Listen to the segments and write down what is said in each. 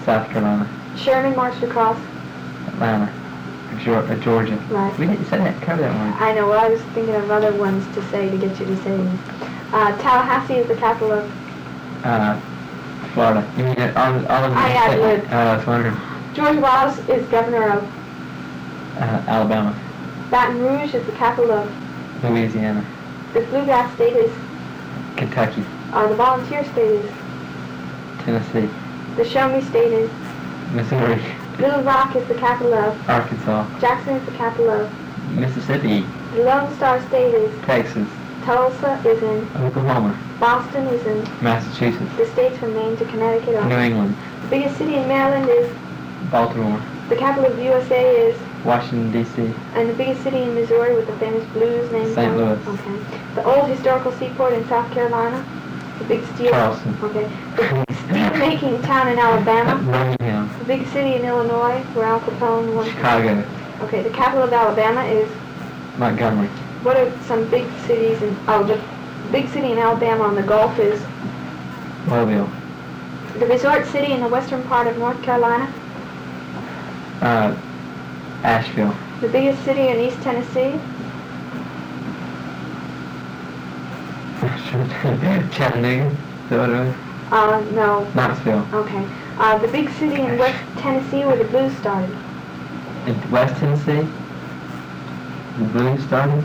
South Carolina. Sherman marched across. Atlanta. Georgia. Right. We didn't say that. Cover that one. I know. Well, I was thinking of other ones to say to get you to say them. Tallahassee is the capital of. Florida. You mean all of them? I ad-libbed. I was wondering. George Wallace is governor of. Alabama. Baton Rouge is the capital of. Louisiana. The Bluegrass state is. Kentucky. The Volunteer state is. Tennessee. The Show Me state is. Missouri. Little Rock is the capital of. Arkansas. Jackson is the capital of. Mississippi. The Lone Star state is. Texas. Tulsa is in. Oklahoma. Boston is in. Massachusetts. The states from Maine to Connecticut are. New England. The biggest city in Maryland is. Baltimore. The capital of the USA is. Washington, D.C. And the biggest city in Missouri with the famous blues named. St. Louis. Okay. The old historical seaport in South Carolina. The big steel. Charleston. Okay. The big steel-making town in Alabama. Birmingham. The big city in Illinois where Al Capone was. Chicago. Okay. The capital of Alabama is. Montgomery. What are some big cities in? The big city in Alabama on the Gulf is. Mobile. The resort city in the western part of North Carolina. Asheville. The biggest city in East Tennessee. Chattanooga. Is that what it was? No. Knoxville. Okay. The big city in West Tennessee where the blues started. In West Tennessee? The blues started?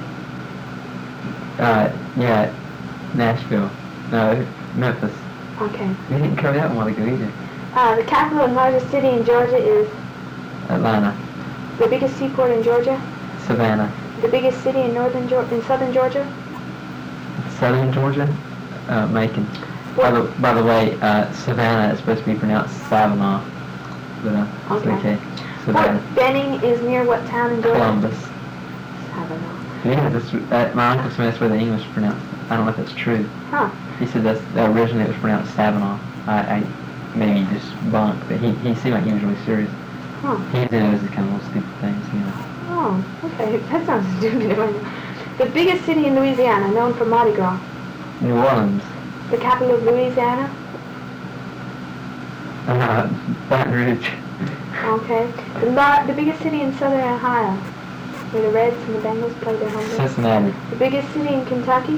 Yeah, Nashville. No, Memphis. Okay. We didn't cover that one a while ago either. The capital and largest city in Georgia is. Atlanta. The biggest seaport in Georgia. Savannah. The biggest city in southern Georgia. Southern Georgia? Macon. By the way, Savannah is supposed to be pronounced Savannah. But, it's okay. Savannah. Fort Benning is near what town in Georgia? Columbus. Savannah. Yeah, my Uncle Smith, that's where the English pronounced. I don't know if that's true. Huh. He said that originally it was pronounced Savannah. I maybe just bunked, but he seemed like he was really serious. Huh. He did those kind of little stupid things, you know. Oh, okay. That sounds stupid. The biggest city in Louisiana, known for Mardi Gras. New Orleans. The capital of Louisiana. Baton Rouge. Okay. The biggest city in southern Ohio, where the Reds and the Bengals play their home games. Cincinnati. The biggest city in Kentucky.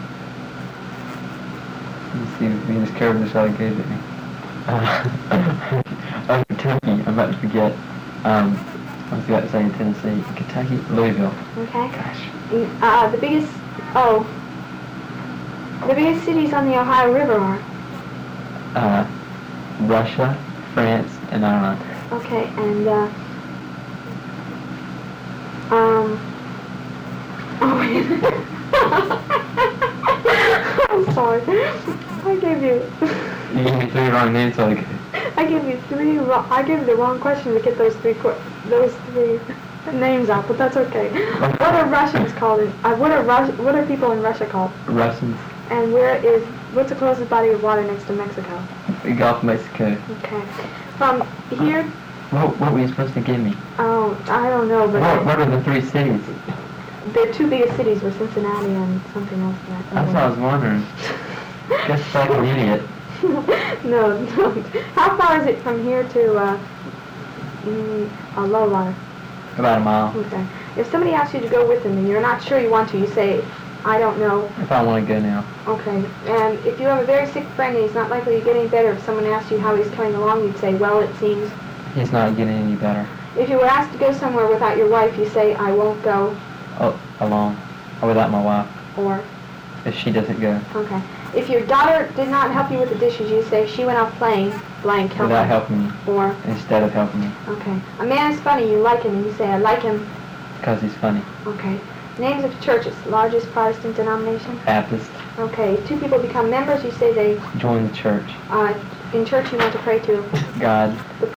Let's see, we just covered this while he gave it me. Kentucky, I'm about to forget. I was about to say in Tennessee. Kentucky, Louisville. Okay. Gosh. The biggest cities on the Ohio River are. Russia, France, and Ireland. Okay, and I'm sorry. I gave you. You gave me 3 wrong names, so I gave you 3 wrong. I gave you the wrong question to get those three names out, but that's okay. What are Russians called? What are people in Russia called? Russians. And what's the closest body of water next to Mexico? The Gulf of Mexico. Okay. From here. What were you supposed to give me? Oh, I don't know, but. What are the 3 cities? The 2 biggest cities were Cincinnati and something else. That's what I was wondering. Guess it's like an idiot. No. How far is it from here to low water? About a mile. Okay. If somebody asks you to go with them and you're not sure you want to, you say, I don't know. If I want to go now. Okay. And if you have a very sick friend and he's not likely to get any better, if someone asks you how he's coming along, you'd say, well, it seems. He's not getting any better. If you were asked to go somewhere without your wife, you say, I won't go. Oh, alone. Or without my wife. Or? If she doesn't go. Okay. If your daughter did not help you with the dishes, you say, she went off playing, blank, help Without me. helping me. Or? Instead of helping me. Okay. A man is funny, you like him, and you say, I like him. Because he's funny. Okay. Names of churches, largest Protestant denomination? Baptist. Okay. 2 people become members, you say they... Join the church. In church you want to pray to? God. The